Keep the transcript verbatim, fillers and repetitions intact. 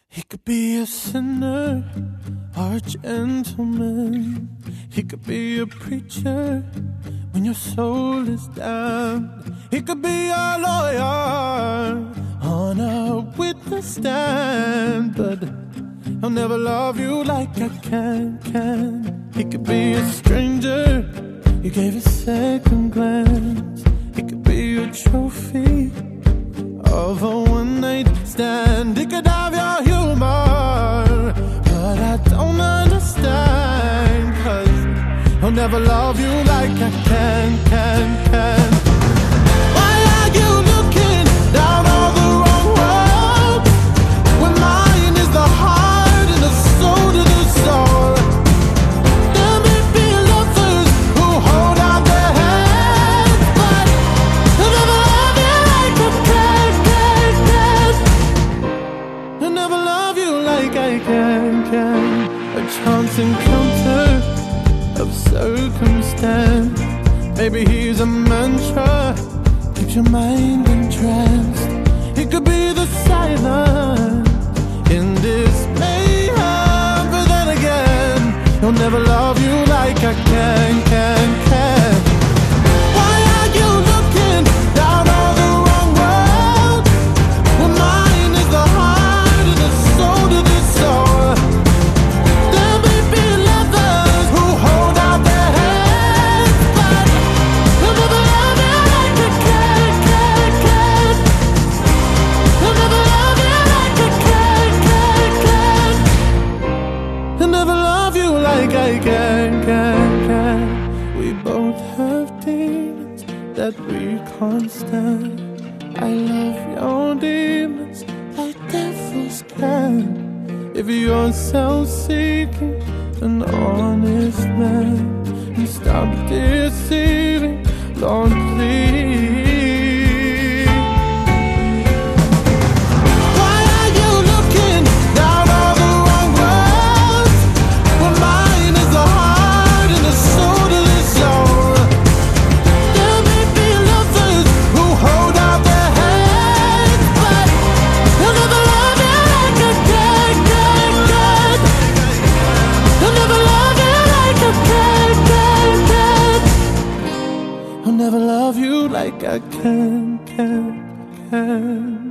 He could be a sinner or a gentleman. He could be a preacher when your soul is damned. He could be a lawyer on a witness stand, but he'll never love you like I can, can. He could be a stranger you gave a second glance. He could be a trophy of a one-night stand. He could have your humor, but I don't understand, 'cause he'll never love you like I can, can, can. Why are you looking down all the wrong road when mine is the heart and the soul to the soul? There may be lovers who hold out their hands, but he'll never love you like I can, can, can. He'll never love you like I can, can. A chance encounter of circumstance. Maybe he's a mantra, keeps your mind entranced. He could be the silence in this mayhem, but then again, he'll never love you like I can, can, can. Why are you looking down all the wrong road when mine is the heart and the soul to the soul? There may be lovers who hold out their hands, but he'll never love you like I can, can, can. He'll never love you like I can, can, can. He'll never love you like I can, can, can. We both have demons that we can't stand. I love your demons like devils can. If you're self-seeking, an honest man, and stop deceiving, Lord, please. Why are you looking down all the wrong roads when mine is the heart and the soul to the soul? There may be lovers who hold out their hands, but he'll never love you like I can, can, can. He'll never love you like I can, can, can. He'll never love you like I can, can, can.